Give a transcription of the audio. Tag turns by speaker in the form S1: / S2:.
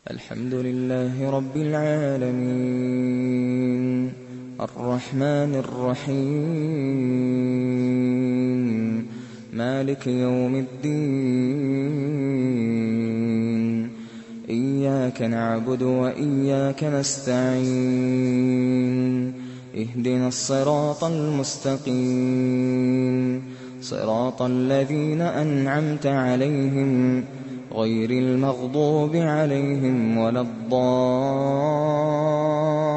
S1: الحمد لله رب العالمين الرحمن الرحيم مالك يوم الدين إياك نعبد وإياك نستعين اهدنا الصراط المستقيم صراط الذين أنعمت عليهم غير المغضوب عليهم ولا الضالين